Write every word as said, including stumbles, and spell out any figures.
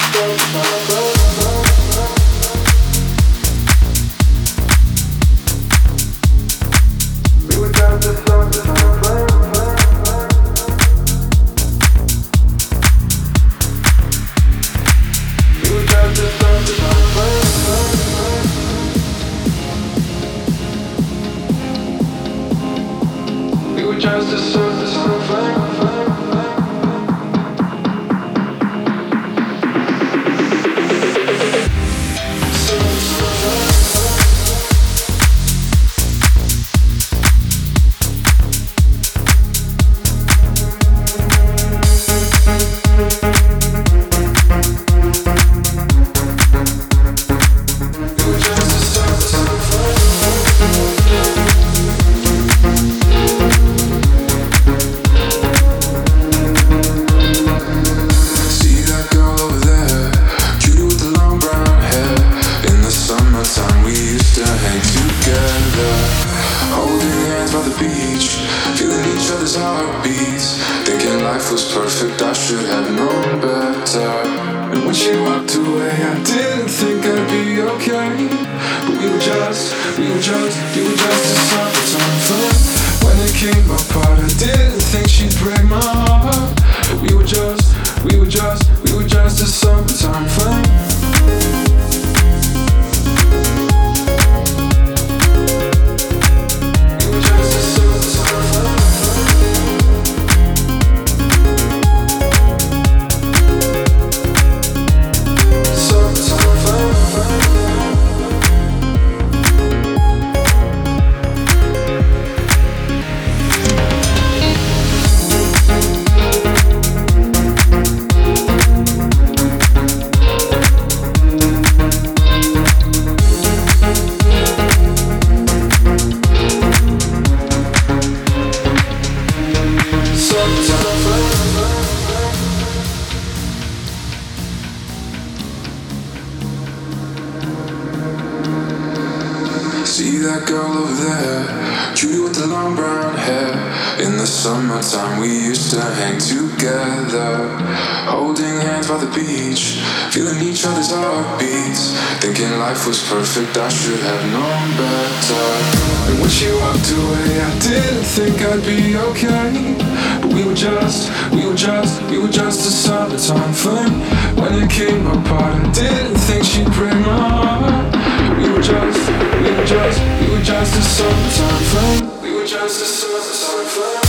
Was perfect, I should have known better. And when she walked away, I didn't think I'd be okay. But we were just, we were just, we were just a summertime fling. When it came apart, I didn't think she'd break my heart. We were just, we were just, we were just a summertime fling. We were just a summertime fling.